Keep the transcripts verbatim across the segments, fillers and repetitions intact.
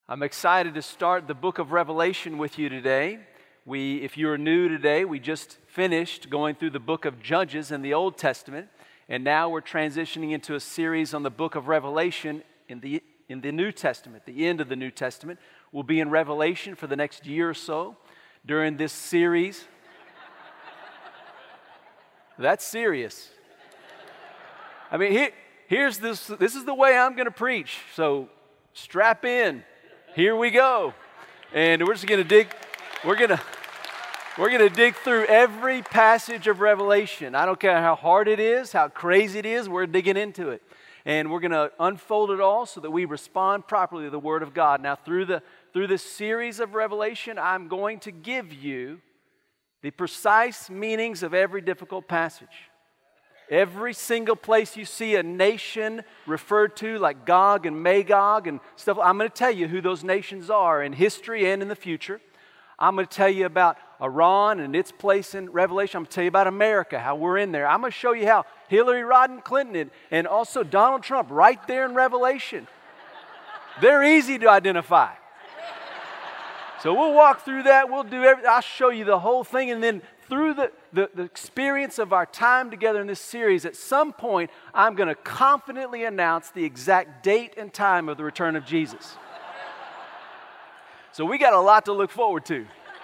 I'm excited to start the book of Revelation with you today. We, if you're new today, we just finished going through the book of Judges in the Old Testament, and now we're transitioning into a series on the book of Revelation in the, in the New Testament. The end of the New Testament will be in Revelation for the next year or so. During this series, that's serious. I mean, here, here's this, this is the way I'm going to preach, so strap in. Here we go. And we're just going to dig, we're going to, we're going to dig through every passage of Revelation. I don't care how hard it is, how crazy it is, we're digging into it. And we're going to unfold it all so that we respond properly to the Word of God. Now, through the through this series of Revelation, I'm going to give you the precise meanings of every difficult passage. Every single place you see a nation referred to like Gog and Magog and stuff, I'm going to tell you who those nations are in history and in the future. I'm going to tell you about Iran and its place in Revelation. I'm going to tell you about America, how we're in there. I'm going to show you how Hillary Rodham Clinton and also Donald Trump right there in Revelation. They're easy to identify. So we'll walk through that. We'll do everything. I'll show you the whole thing. And then through the, the, the experience of our time together in this series, at some point, I'm going to confidently announce the exact date and time of the return of Jesus. So we got a lot to look forward to.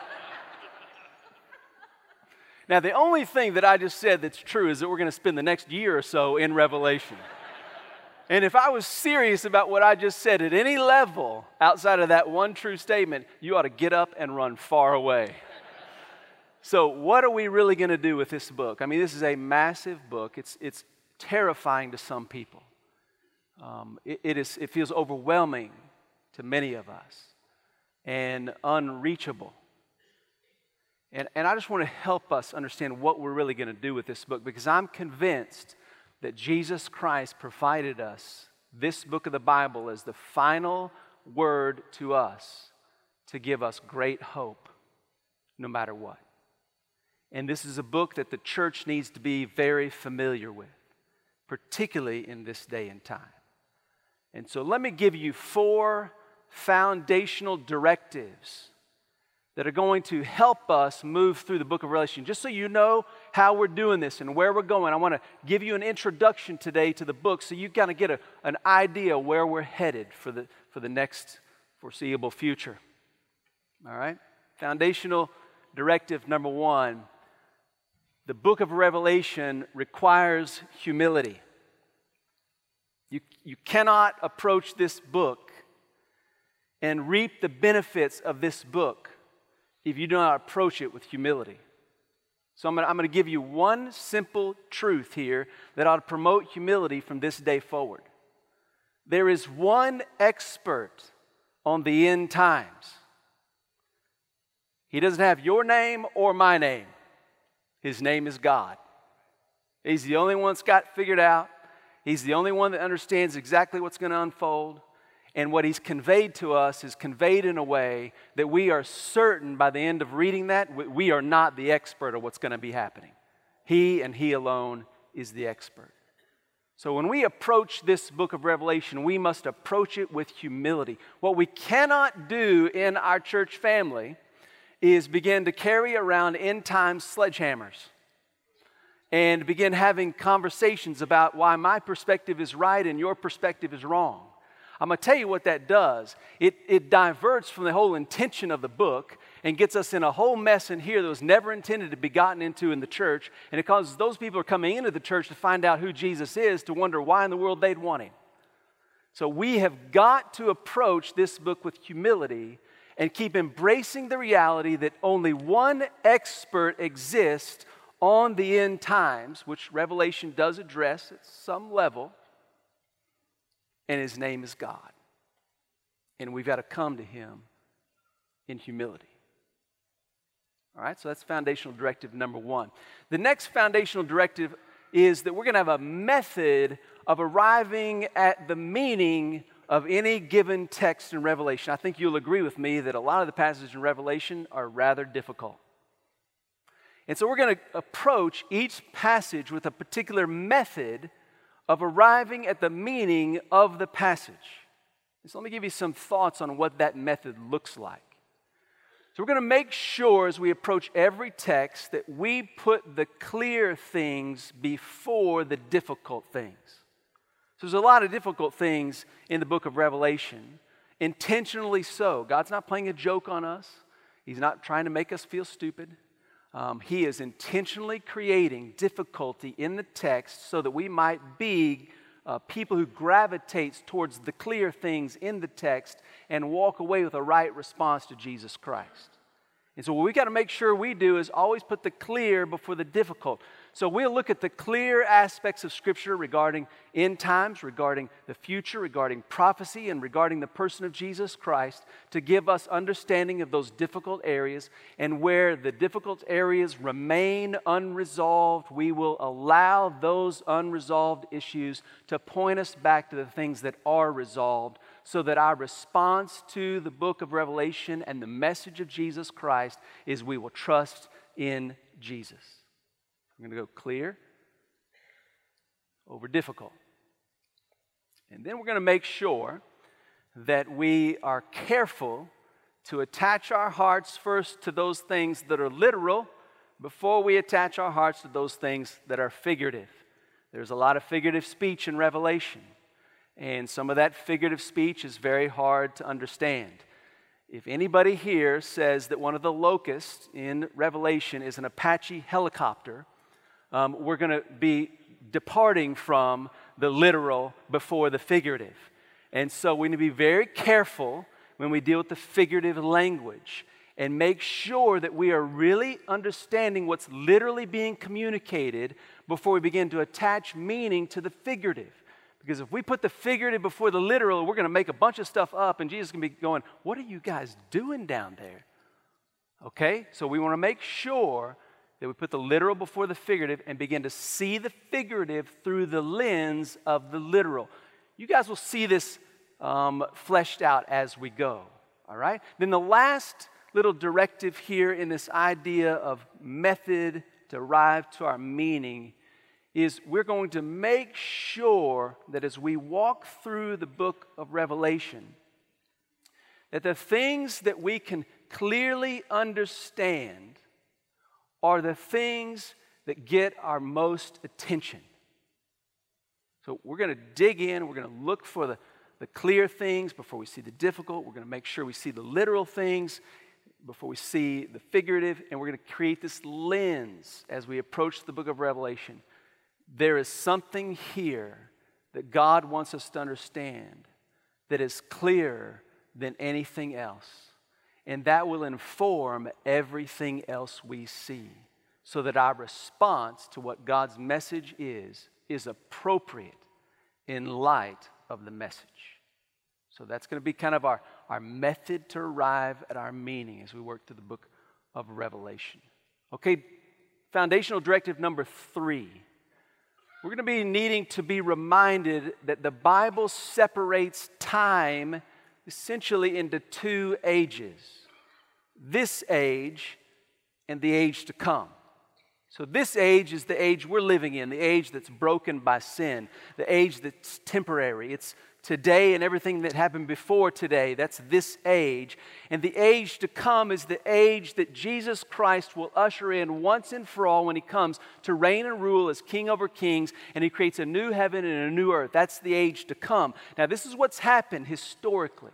Now, the only thing that I just said that's true is that we're going to spend the next year or so in Revelation. And if I was serious about what I just said at any level outside of that one true statement, you ought to get up and run far away. So what are we really going to do with this book? I mean, this is a massive book. It's, it's terrifying to some people. Um, it, it, is, it feels overwhelming to many of us and unreachable. And, and I just want to help us understand what we're really going to do with this book, because I'm convinced that Jesus Christ provided us this book of the Bible as the final word to us to give us great hope no matter what. And this is a book that the church needs to be very familiar with, particularly in this day and time. And so let me give you four foundational directives that are going to help us move through the book of Revelation. Just so you know how we're doing this and where we're going, I want to give you an introduction today to the book so you kind of get a, an idea where we're headed for the, for the next foreseeable future. All right? Foundational directive number one, the book of Revelation requires humility. You, you cannot approach this book and reap the benefits of this book if you do not approach it with humility. So I'm going, to, I'm going to give you one simple truth here that ought to promote humility from this day forward. There is one expert on the end times. He doesn't have your name or my name. His name is God. He's the only one that's got it figured out. He's the only one that understands exactly what's going to unfold. And what He's conveyed to us is conveyed in a way that we are certain by the end of reading that, we are not the expert of what's going to be happening. He and He alone is the expert. So when we approach this book of Revelation, we must approach it with humility. What we cannot do in our church family is begin to carry around end-time sledgehammers and begin having conversations about why my perspective is right and your perspective is wrong. I'm going to tell you what that does. It, it diverts from the whole intention of the book and gets us in a whole mess in here that was never intended to be gotten into in the church. And it causes those people who are coming into the church to find out who Jesus is to wonder why in the world they'd want Him. So we have got to approach this book with humility and keep embracing the reality that only one expert exists on the end times, which Revelation does address at some level. And His name is God. And we've got to come to Him in humility. All right, so that's foundational directive number one. The next foundational directive is that we're going to have a method of arriving at the meaning of any given text in Revelation. I think you'll agree with me that a lot of the passages in Revelation are rather difficult. And so we're going to approach each passage with a particular method of arriving at the meaning of the passage. So let me give you some thoughts on what that method looks like. So we're going to make sure as we approach every text that we put the clear things before the difficult things. So there's a lot of difficult things in the book of Revelation, intentionally so. God's not playing a joke on us. He's not trying to make us feel stupid. Um, he is intentionally creating difficulty in the text so that we might be uh, people who gravitates towards the clear things in the text and walk away with a right response to Jesus Christ. And so what we got to make sure we do is always put the clear before the difficult. So we'll look at the clear aspects of Scripture regarding end times, regarding the future, regarding prophecy, and regarding the person of Jesus Christ to give us understanding of those difficult areas. And where the difficult areas remain unresolved, we will allow those unresolved issues to point us back to the things that are resolved, so that our response to the book of Revelation and the message of Jesus Christ is we will trust in Jesus. I'm going to go clear over difficult. And then we're going to make sure that we are careful to attach our hearts first to those things that are literal before we attach our hearts to those things that are figurative. There's a lot of figurative speech in Revelation, and some of that figurative speech is very hard to understand. If anybody here says that one of the locusts in Revelation is an Apache helicopter, um, we're going to be departing from the literal before the figurative. And so we need to be very careful when we deal with the figurative language and make sure that we are really understanding what's literally being communicated before we begin to attach meaning to the figurative. Because if we put the figurative before the literal, we're going to make a bunch of stuff up, and Jesus is going to be going, what are you guys doing down there? Okay? So we want to make sure that we put the literal before the figurative and begin to see the figurative through the lens of the literal. You guys will see this um, fleshed out as we go. All right? Then the last little directive here in this idea of method to arrive to our meaning is we're going to make sure that as we walk through the book of Revelation, that the things that we can clearly understand are the things that get our most attention. So we're going to dig in, we're going to look for the, the clear things before we see the difficult. We're going to make sure we see the literal things before we see the figurative, and we're going to create this lens as we approach the book of Revelation. There is something here that God wants us to understand that is clearer than anything else. And that will inform everything else we see, so that our response to what God's message is, is appropriate in light of the message. So that's going to be kind of our, our method to arrive at our meaning as we work through the book of Revelation. Okay, foundational directive number three. We're going to be needing to be reminded that the Bible separates time essentially into two ages. This age and the age to come. So this age is the age we're living in, the age that's broken by sin, the age that's temporary. It's today and everything that happened before today. That's this age. And the age to come is the age that Jesus Christ will usher in once and for all when He comes to reign and rule as King over kings, and He creates a new heaven and a new earth. That's the age to come. Now, this is what's happened historically.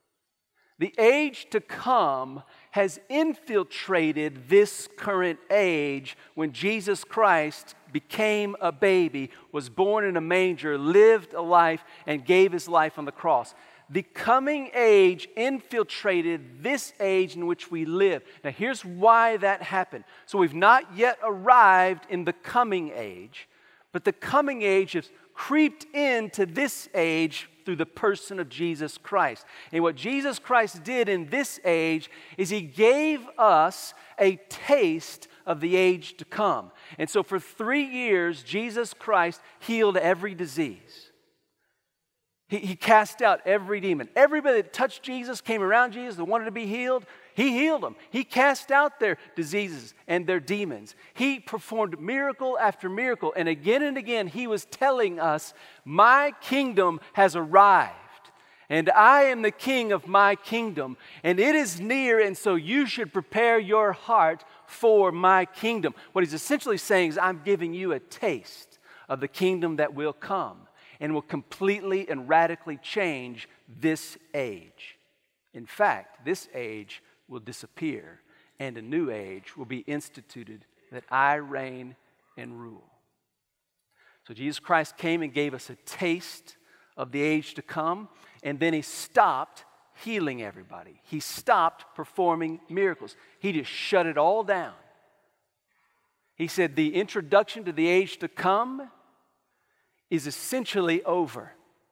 The age to come has infiltrated this current age when Jesus Christ became a baby, was born in a manger, lived a life, and gave His life on the cross. The coming age infiltrated this age in which we live. Now, here's why that happened. So we've not yet arrived in the coming age, but the coming age has creeped into this age through the person of Jesus Christ. And what Jesus Christ did in this age is He gave us a taste of the age to come. And so for three years, Jesus Christ healed every disease. He, he cast out every demon. Everybody that touched Jesus, came around Jesus, that wanted to be healed, He healed them. He cast out their diseases and their demons. He performed miracle after miracle. And again and again, He was telling us, my kingdom has arrived. And I am the king of my kingdom, and it is near, and so you should prepare your heart for my kingdom. What he's essentially saying is, I'm giving you a taste of the kingdom that will come and will completely and radically change this age. In fact, this age will disappear, and a new age will be instituted that I reign and rule. So Jesus Christ came and gave us a taste of the age to come, and then he stopped healing everybody. He stopped performing miracles. He just shut it all down. He said the introduction to the age to come is essentially over.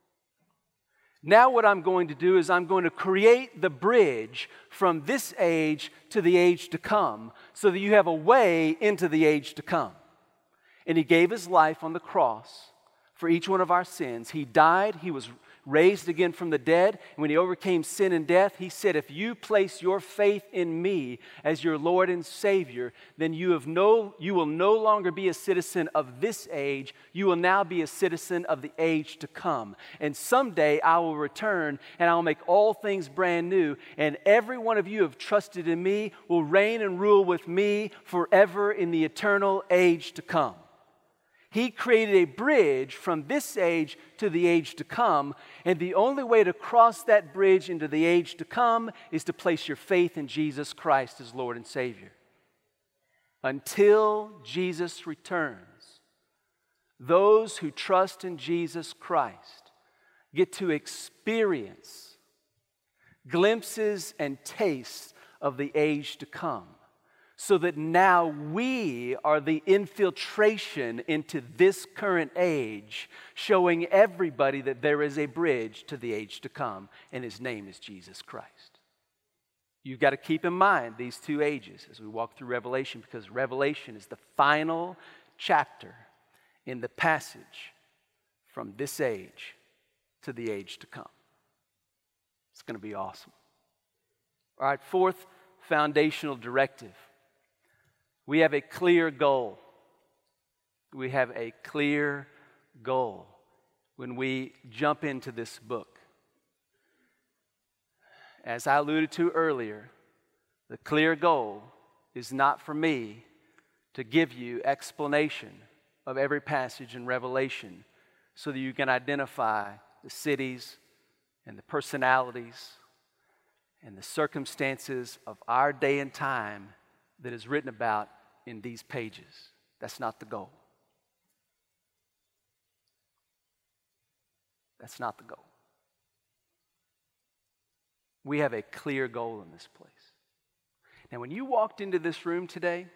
Now what I'm going to do is I'm going to create the bridge from this age to the age to come so that you have a way into the age to come. And he gave his life on the cross for each one of our sins. He died. He was raised again from the dead. And when he overcame sin and death, he said, if you place your faith in me as your Lord and Savior, then you have no, you will no longer be a citizen of this age. You will now be a citizen of the age to come. And someday I will return and I will make all things brand new. And every one of you who have trusted in me will reign and rule with me forever in the eternal age to come. He created a bridge from this age to the age to come, and the only way to cross that bridge into the age to come is to place your faith in Jesus Christ as Lord and Savior. Until Jesus returns, those who trust in Jesus Christ get to experience glimpses and tastes of the age to come. So that now we are the infiltration into this current age, showing everybody that there is a bridge to the age to come, and his name is Jesus Christ. You've got to keep in mind these two ages as we walk through Revelation, because Revelation is the final chapter in the passage from this age to the age to come. It's going to be awesome. All right, fourth foundational directive. We have a clear goal. We have a clear goal when we jump into this book. As I alluded to earlier, the clear goal is not for me to give you explanation of every passage in Revelation so that you can identify the cities and the personalities and the circumstances of our day and time that is written about in these pages. That's not the goal. That's not the goal. We have a clear goal in this place. Now, when you walked into this room today,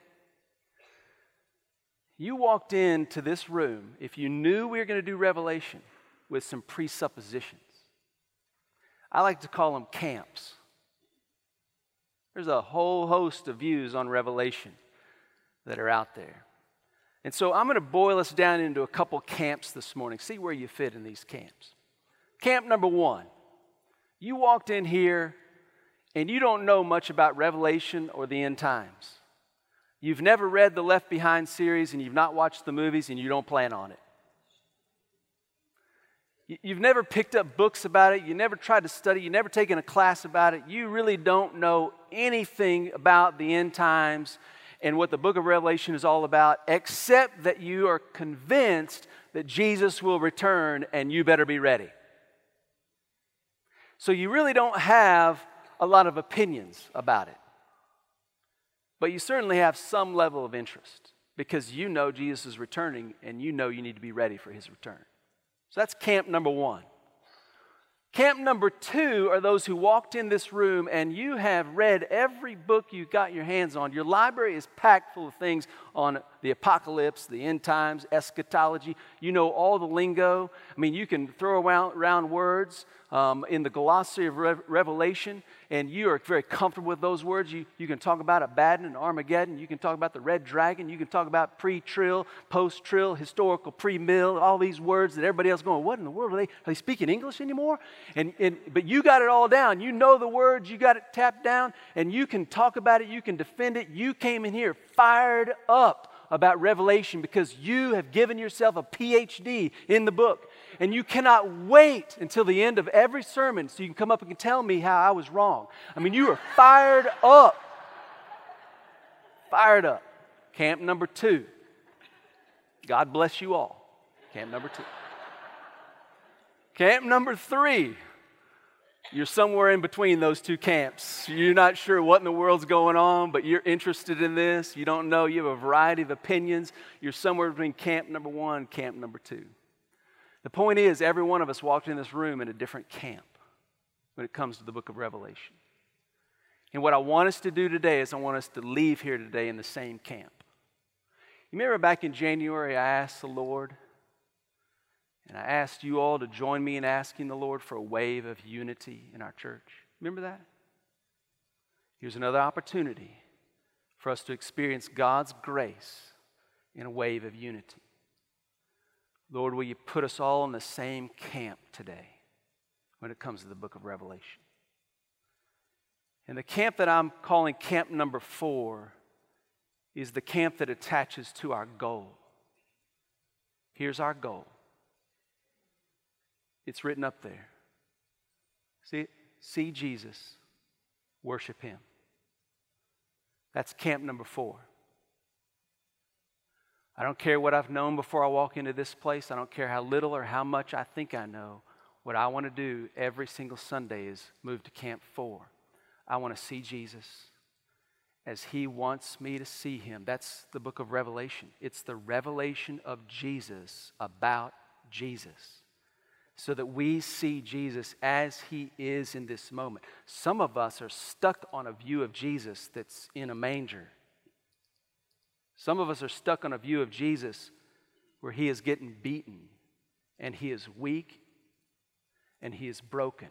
you walked into this room, if you knew we were going to do Revelation, with some presuppositions. I like to call them camps. There's a whole host of views on Revelation that are out there. And so I'm going to boil us down into a couple camps this morning. See where you fit in these camps. Camp number one. You walked in here and you don't know much about Revelation or the end times. You've never read the Left Behind series and you've not watched the movies and you don't plan on it. You've never picked up books about it. You never tried to study. You've never taken a class about it. You really don't know anything about the end times and what the book of Revelation is all about, except that you are convinced that Jesus will return and you better be ready. So you really don't have a lot of opinions about it. But you certainly have some level of interest because you know Jesus is returning and you know you need to be ready for his return. So that's camp number one. Camp number two are those who walked in this room and you have read every book you got your hands on. Your library is packed full of things on the apocalypse, the end times, eschatology. You know all the lingo. I mean, you can throw around, around words um, in the glossary of Re- Revelation, and you are very comfortable with those words. You, you can talk about Abaddon and Armageddon. You can talk about the red dragon. You can talk about pre-trill, post-trill, historical, pre-mill, all these words that everybody else is going, what in the world? Are they, are they speaking English anymore? And, and But you got it all down. You know the words. You got it tapped down, and you can talk about it. You can defend it. You came in here fired up about Revelation because you have given yourself a P H D in the book. And you cannot wait until the end of every sermon so you can come up and tell me how I was wrong. I mean, you are fired up. Fired up. Camp number two. God bless you all. Camp number two. Camp number three. You're somewhere in between those two camps. You're not sure what in the world's going on, but you're interested in this. You don't know. You have a variety of opinions. You're somewhere between camp number one and camp number two. The point is, every one of us walked in this room in a different camp when it comes to the book of Revelation. And what I want us to do today is I want us to leave here today in the same camp. You remember back in January, I asked the Lord, and I asked you all to join me in asking the Lord for a wave of unity in our church. Remember that? Here's another opportunity for us to experience God's grace in a wave of unity. Lord, will you put us all in the same camp today when it comes to the book of Revelation? And the camp that I'm calling camp number four is the camp that attaches to our goal. Here's our goal. It's written up there. See it? See Jesus, worship Him. That's camp number four. I don't care what I've known before I walk into this place. I don't care how little or how much I think I know. What I want to do every single Sunday is move to camp four. I want to see Jesus as He wants me to see Him. That's the book of Revelation. It's the revelation of Jesus about Jesus, so that we see Jesus as He is in this moment. Some of us are stuck on a view of Jesus that's in a manger. Some of us are stuck on a view of Jesus where He is getting beaten, and He is weak, and He is broken.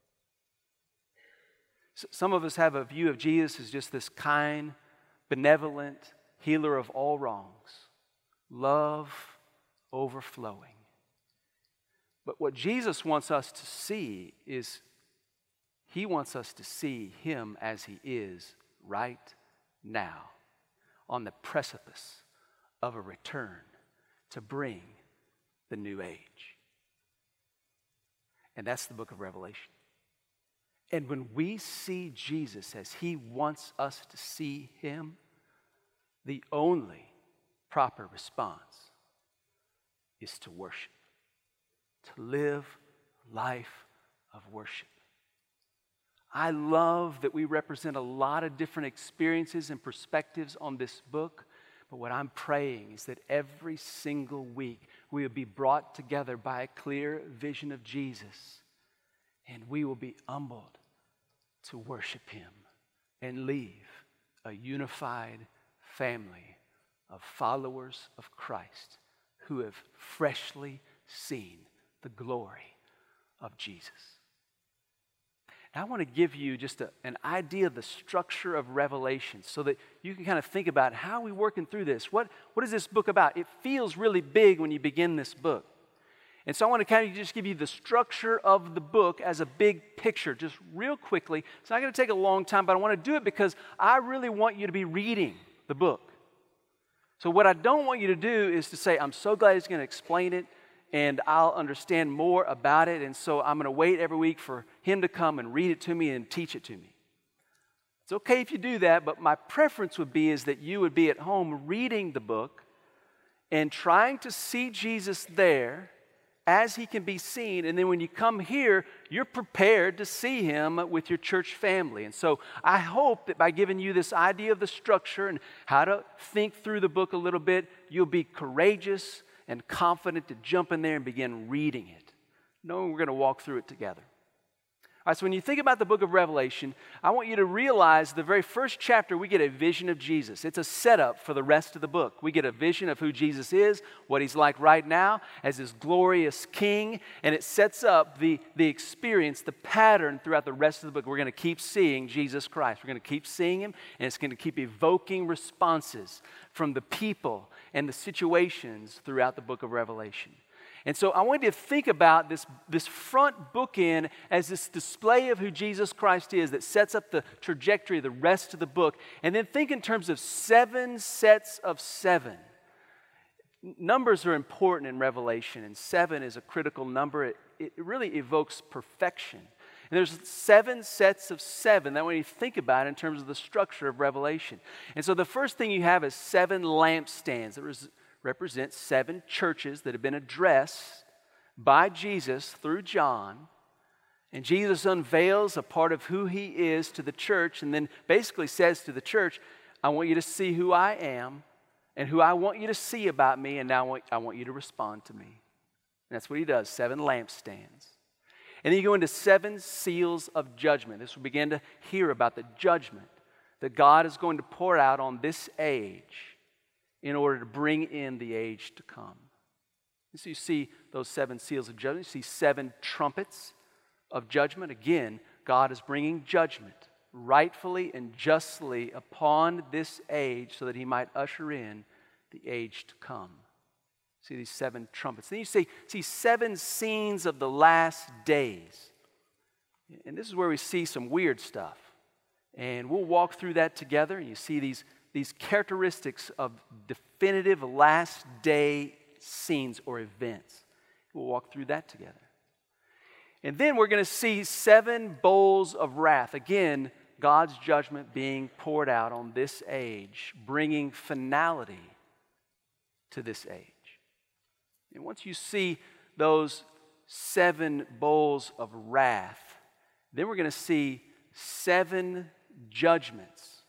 Some of us have a view of Jesus as just this kind, benevolent healer of all wrongs, love overflowing. But what Jesus wants us to see is He wants us to see Him as He is right now, on the precipice of a return to bring the new age. And that's the book of Revelation. And when we see Jesus as He wants us to see Him, the only proper response is to worship. To live life of worship. I love that we represent a lot of different experiences and perspectives on this book, but what I'm praying is that every single week we will be brought together by a clear vision of Jesus, and we will be humbled to worship Him and leave a unified family of followers of Christ who have freshly seen the glory of Jesus. And I want to give you just a, an idea of the structure of Revelation so that you can kind of think about how are we working through this. What, what is this book about? It feels really big when you begin this book. And so I want to kind of just give you the structure of the book as a big picture, just real quickly. It's not going to take a long time, but I want to do it because I really want you to be reading the book. So what I don't want you to do is to say, I'm so glad He's going to explain it, and I'll understand more about it, and so I'm going to wait every week for Him to come and read it to me and teach it to me. It's okay if you do that, but my preference would be is that you would be at home reading the book and trying to see Jesus there as He can be seen, and then when you come here, you're prepared to see Him with your church family. And so I hope that by giving you this idea of the structure and how to think through the book a little bit, you'll be courageous and confident to jump in there and begin reading it, knowing we're going to walk through it together. All right, so when you think about the book of Revelation, I want you to realize the very first chapter, we get a vision of Jesus. It's a setup for the rest of the book. We get a vision of who Jesus is, what He's like right now as this glorious King, and it sets up the, the experience, the pattern throughout the rest of the book. We're going to keep seeing Jesus Christ. We're going to keep seeing Him, and it's going to keep evoking responses from the people and the situations throughout the book of Revelation. And so I want you to think about this, this front bookend as this display of who Jesus Christ is that sets up the trajectory of the rest of the book. And then think in terms of seven sets of seven. numbers are important in Revelation, and seven is a critical number. It, it really evokes perfection. And there's seven sets of seven that when you think about it in terms of the structure of Revelation. And so the first thing you have is seven lampstands that res- represent seven churches that have been addressed by Jesus through John. And Jesus unveils a part of who he is to the church and then basically says to the church, I want you to see who I am and who I want you to see about me, and now I want, I want you to respond to me. And that's what he does, seven lampstands. And then you go into seven seals of judgment. This will begin to hear about the judgment that God is going to pour out on this age in order to bring in the age to come. And so you see those seven seals of judgment. You see seven trumpets of judgment. Again, God is bringing judgment rightfully and justly upon this age so that he might usher in the age to come. See these seven trumpets. Then you see, see seven scenes of the last days. And this is where we see some weird stuff. And we'll walk through that together. And you see these, these characteristics of definitive last day scenes or events. We'll walk through that together. And then we're going to see seven bowls of wrath. Again, God's judgment being poured out on this age, bringing finality to this age. And once you see those seven bowls of wrath, then we're going to see seven judgments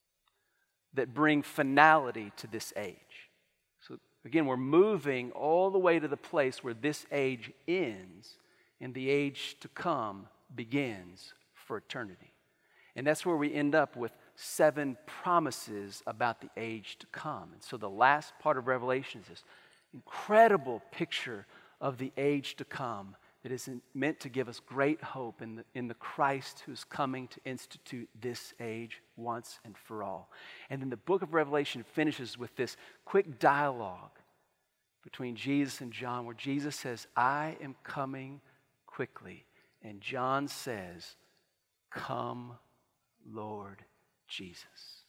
that bring finality to this age. So again, we're moving all the way to the place where this age ends and the age to come begins for eternity. And that's where we end up with seven promises about the age to come. And so the last part of Revelation is this incredible picture of the age to come that is meant to give us great hope in the, in the Christ who's coming to institute this age once and for all. And then the book of Revelation finishes with this quick dialogue between Jesus and John where Jesus says, I am coming quickly. And John says, come, Lord Jesus.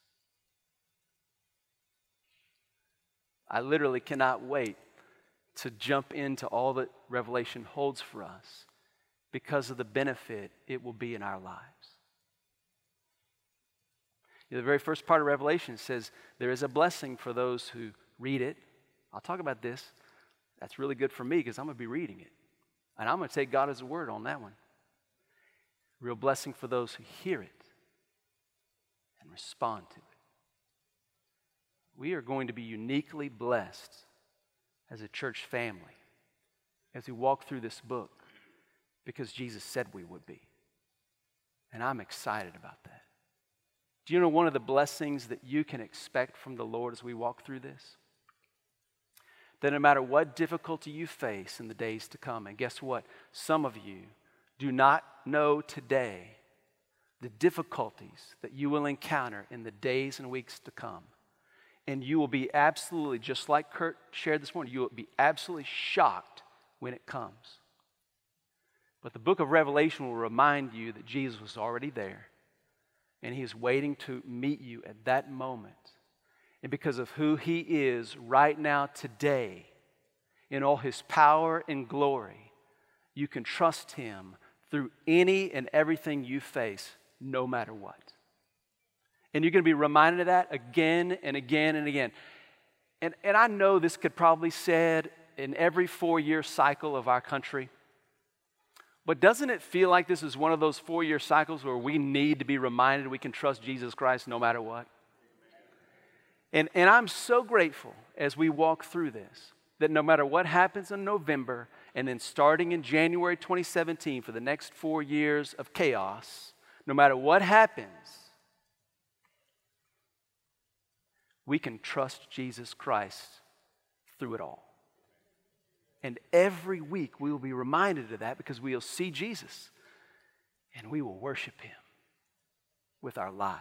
I literally cannot wait to jump into all that Revelation holds for us because of the benefit it will be in our lives. You know, the very first part of Revelation says there is a blessing for those who read it. I'll talk about this. That's really good for me because I'm going to be reading it. And I'm going to take God as a word on that one. Real blessing for those who hear it and respond to it. We are going to be uniquely blessed as a church family as we walk through this book because Jesus said we would be. And I'm excited about that. Do you know one of the blessings that you can expect from the Lord as we walk through this? That no matter what difficulty you face in the days to come, and guess what? Some of you do not know today the difficulties that you will encounter in the days and weeks to come. And you will be absolutely, just like Kurt shared this morning, you will be absolutely shocked when it comes. But the book of Revelation will remind you that Jesus was already there. And he is waiting to meet you at that moment. And because of who he is right now today, in all his power and glory, you can trust him through any and everything you face, no matter what. And you're going to be reminded of that again and again and again. And, and I know this could probably be said in every four-year cycle of our country. But doesn't it feel like this is one of those four-year cycles where we need to be reminded we can trust Jesus Christ no matter what? And, and I'm so grateful as we walk through this that no matter what happens in November and then starting in January twenty seventeen for the next four years of chaos, no matter what happens, we can trust Jesus Christ through it all. And every week we will be reminded of that because we will see Jesus and we will worship him with our lives.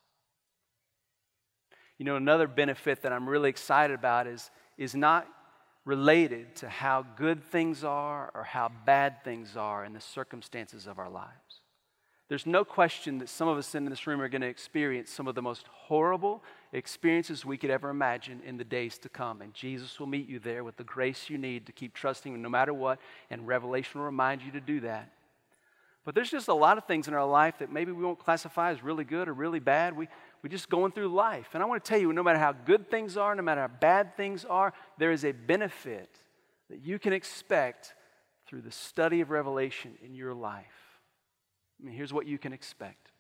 You know, another benefit that I'm really excited about is, is not related to how good things are or how bad things are in the circumstances of our lives. There's no question that some of us in this room are going to experience some of the most horrible experiences we could ever imagine in the days to come. And Jesus will meet you there with the grace you need to keep trusting Him no matter what. And Revelation will remind you to do that. But there's just a lot of things in our life that maybe we won't classify as really good or really bad. We, we're just going through life. And I want to tell you, no matter how good things are, no matter how bad things are, there is a benefit that you can expect through the study of Revelation in your life. I mean, here's what you can expect.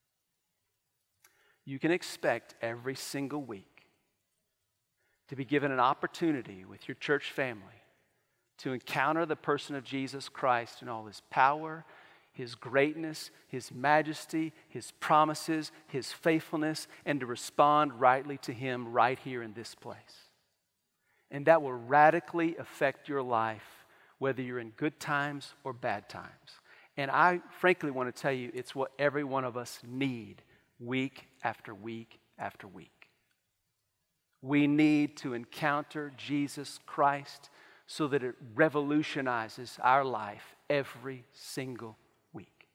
You can expect every single week to be given an opportunity with your church family to encounter the person of Jesus Christ in all His power, His greatness, His majesty, His promises, His faithfulness, and to respond rightly to Him right here in this place. And that will radically affect your life, whether you're in good times or bad times. And I frankly want to tell you, it's what every one of us need week after week after week. We need to encounter Jesus Christ so that it revolutionizes our life every single week.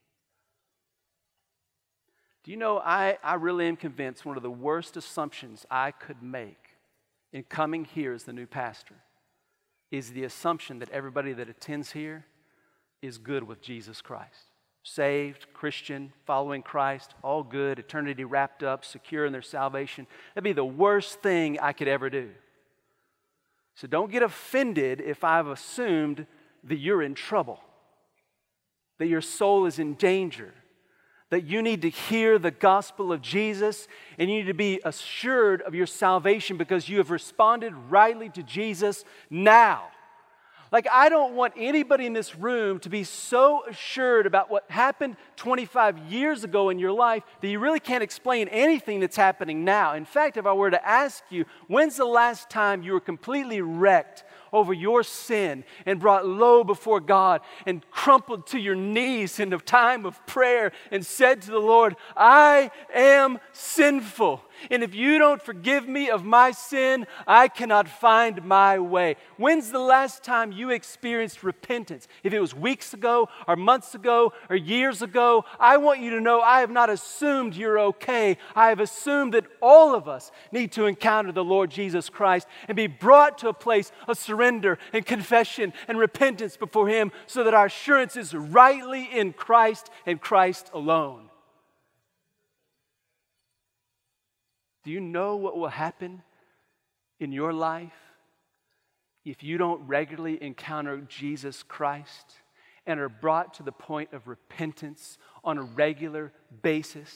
Do you know, I, I really am convinced one of the worst assumptions I could make in coming here as the new pastor is the assumption that everybody that attends here is good with Jesus Christ. Saved, Christian, following Christ, all good, eternity wrapped up, secure in their salvation. That'd be the worst thing I could ever do. So don't get offended if I've assumed that you're in trouble, that your soul is in danger, that you need to hear the gospel of Jesus and you need to be assured of your salvation because you have responded rightly to Jesus now. Like, I don't want anybody in this room to be so assured about what happened twenty-five years ago in your life that you really can't explain anything that's happening now. In fact, if I were to ask you, when's the last time you were completely wrecked over your sin and brought low before God and crumpled to your knees in a time of prayer and said to the Lord, I am sinful. And if you don't forgive me of my sin, I cannot find my way. When's the last time you experienced repentance? If it was weeks ago or months ago or years ago, I want you to know I have not assumed you're okay. I have assumed that all of us need to encounter the Lord Jesus Christ and be brought to a place of surrender and confession and repentance before Him so that our assurance is rightly in Christ and Christ alone. Do you know what will happen in your life if you don't regularly encounter Jesus Christ and are brought to the point of repentance on a regular basis?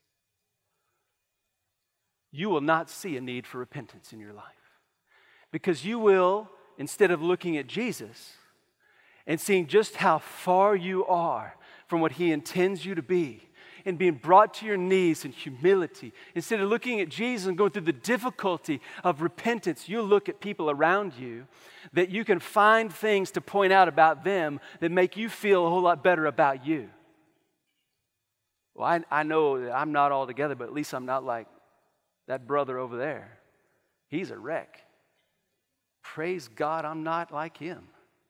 You will not see a need for repentance in your life. Because you will, instead of looking at Jesus and seeing just how far you are from what He intends you to be, and being brought to your knees in humility, instead of looking at Jesus and going through the difficulty of repentance, you look at people around you that you can find things to point out about them that make you feel a whole lot better about you. Well, I, I know that I'm not all together, but at least I'm not like that brother over there. He's a wreck. Praise God, I'm not like him.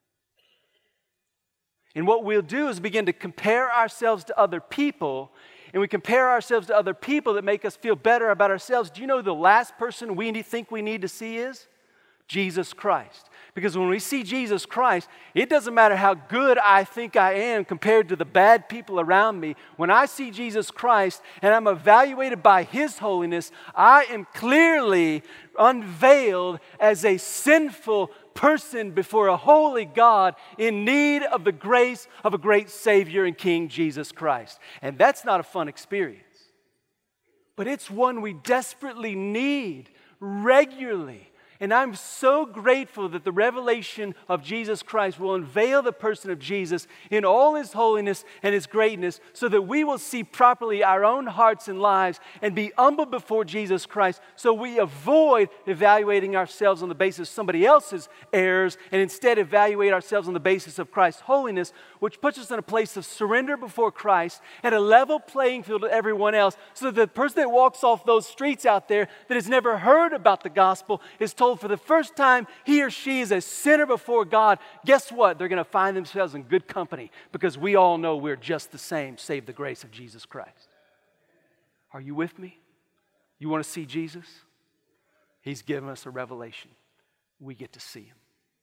And what we'll do is begin to compare ourselves to other people, and we compare ourselves to other people that make us feel better about ourselves. Do you know who the last person we need, think we need to see is? Jesus Christ. Because when we see Jesus Christ, it doesn't matter how good I think I am compared to the bad people around me. When I see Jesus Christ and I'm evaluated by His holiness, I am clearly unveiled as a sinful person before a holy God in need of the grace of a great Savior and King, Jesus Christ. And that's not a fun experience. But it's one we desperately need regularly. And I'm so grateful that the revelation of Jesus Christ will unveil the person of Jesus in all His holiness and His greatness so that we will see properly our own hearts and lives and be humble before Jesus Christ so we avoid evaluating ourselves on the basis of somebody else's errors and instead evaluate ourselves on the basis of Christ's holiness, which puts us in a place of surrender before Christ at a level playing field with everyone else so that the person that walks off those streets out there that has never heard about the gospel is told soul for the first time, he or she is a sinner before God, guess what? They're going to find themselves in good company because we all know we're just the same, save the grace of Jesus Christ. Are you with me? You want to see Jesus? He's given us a revelation. We get to see him.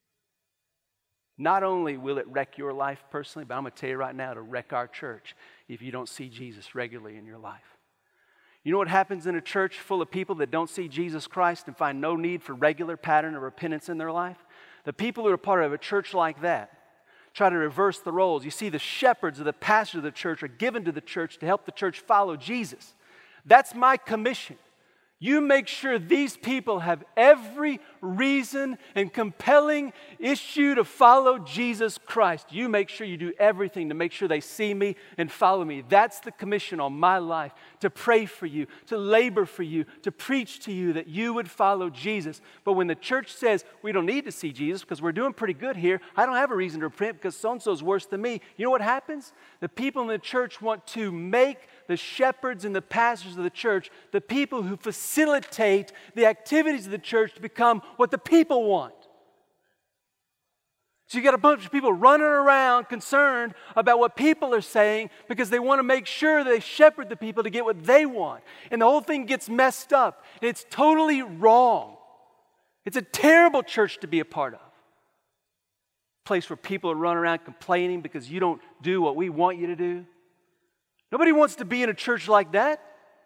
Not only will it wreck your life personally, but I'm going to tell you right now, it'll wreck our church if you don't see Jesus regularly in your life. You know what happens in a church full of people that don't see Jesus Christ and find no need for regular pattern of repentance in their life? The people who are part of a church like that try to reverse the roles. You see, the shepherds or the pastors of the church are given to the church to help the church follow Jesus. That's my commission. You make sure these people have every reason and compelling issue to follow Jesus Christ. You make sure you do everything to make sure they see me and follow me. That's the commission on my life, to pray for you, to labor for you, to preach to you that you would follow Jesus. But when the church says, we don't need to see Jesus because we're doing pretty good here, I don't have a reason to repent because so-and-so is worse than me, you know what happens? The people in the church want to make the shepherds and the pastors of the church the people who facilitate the activities of the church to become what the people want. So you got a bunch of people running around concerned about what people are saying because they want to make sure they shepherd the people to get what they want. And the whole thing gets messed up. And it's totally wrong. It's a terrible church to be a part of. A place where people are running around complaining because you don't do what we want you to do. Nobody wants to be in a church like that.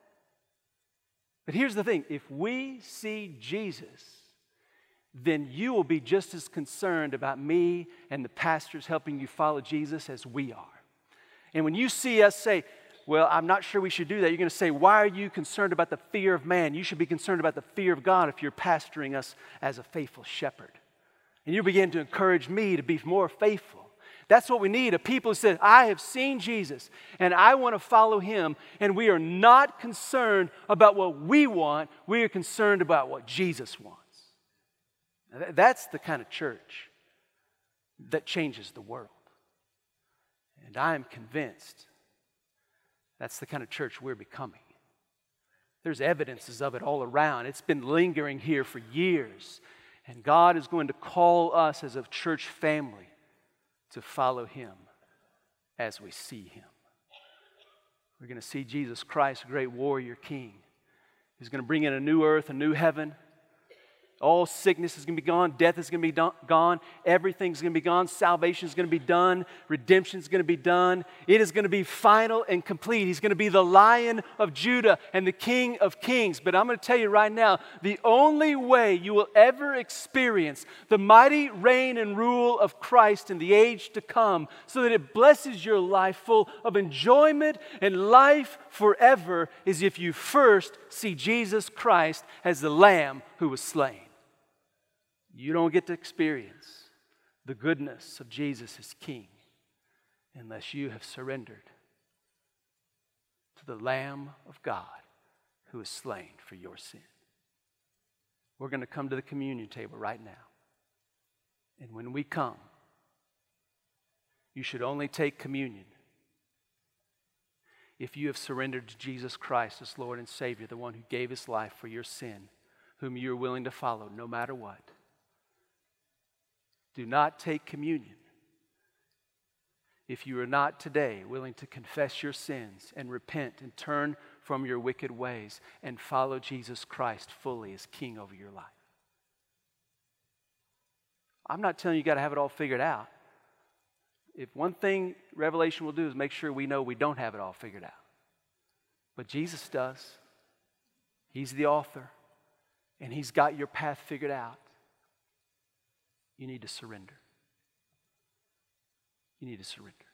But here's the thing. If we see Jesus, then you will be just as concerned about me and the pastors helping you follow Jesus as we are. And when you see us say, well, I'm not sure we should do that, you're going to say, why are you concerned about the fear of man? You should be concerned about the fear of God if you're pastoring us as a faithful shepherd. And you begin to encourage me to be more faithful. That's what we need, a people who say, I have seen Jesus and I want to follow him, and we are not concerned about what we want, we are concerned about what Jesus wants. That's the kind of church that changes the world. And I am convinced that's the kind of church we're becoming. There's evidences of it all around. It's been lingering here for years. And God is going to call us as a church family to follow him as we see him. We're going to see Jesus Christ, a great warrior king. He's going to bring in a new earth, a new heaven. All sickness is going to be gone. Death is going to be do- gone. Everything's going to be gone. Salvation is going to be done. Redemption is going to be done. It is going to be final and complete. He's going to be the Lion of Judah and the King of Kings. But I'm going to tell you right now, the only way you will ever experience the mighty reign and rule of Christ in the age to come, so that it blesses your life full of enjoyment and life forever, is if you first see Jesus Christ as the Lamb who was slain. You don't get to experience the goodness of Jesus as King unless you have surrendered to the Lamb of God who is slain for your sin. We're going to come to the communion table right now. And when we come, you should only take communion if you have surrendered to Jesus Christ as Lord and Savior, the one who gave his life for your sin, whom you are willing to follow no matter what. Do not take communion if you are not today willing to confess your sins and repent and turn from your wicked ways and follow Jesus Christ fully as King over your life. I'm not telling you you got to have it all figured out. If one thing Revelation will do is make sure we know we don't have it all figured out. But Jesus does. He's the author, and he's got your path figured out. You need to surrender. You need to surrender.